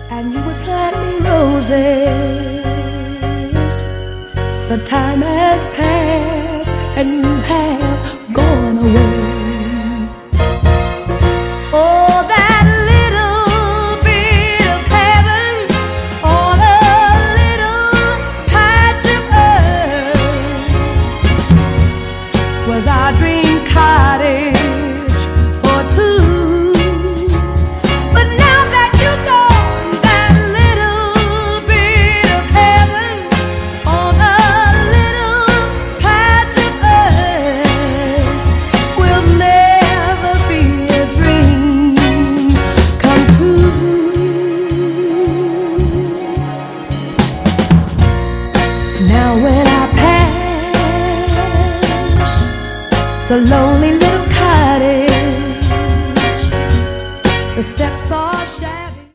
and you would plant me roses. The time has passed and you have gone away.